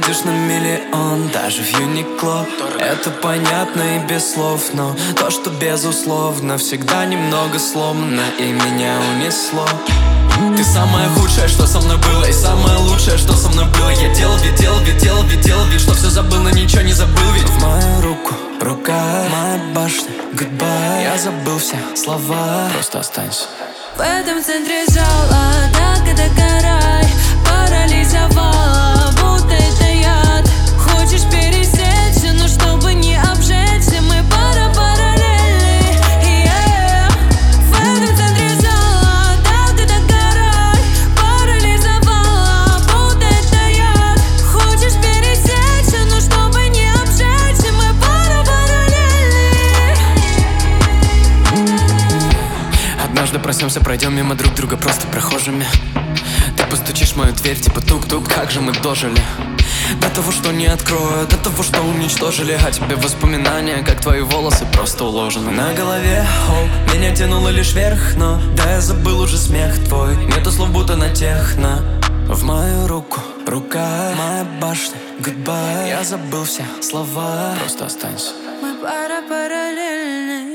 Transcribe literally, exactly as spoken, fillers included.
выглядишь на миллион, даже в Юникло. Это понятно и без слов, но то, что безусловно всегда немного сломано, и меня унесло. Ты самое худшее, что со мной было, и самое лучшее, что со мной было. Я делал вид, делал вид, делал вид, делал вид, что все забыл, но ничего не забыл. Ведь в мою руку рука, моя башня, goodbye. Я забыл все слова, просто останься. В этом центре зала так и догорай, парализовала, будто это яд. Хочешь пересечься, но чтобы не обжечься, мы пара параллельны, yeah. В этом центре зала так и догорай, парализовала, будто это яд. Хочешь пересечься, но чтобы не обжечься, мы пара параллельны. Однажды проснемся, пройдем мимо друг друга просто прохожими. Ты постучишь в мою дверь, типа тук-тук, как же мы дожили. До того, что не открою, до того, что уничтожили. А тебе воспоминания, как твои волосы просто уложены на голове. О, меня тянуло лишь вверх, но да, я забыл уже смех твой. Нету слов, будто на техно. В мою руку рука, моя башня, goodbye. Я забыл все слова, просто останься. Мы пара параллельны.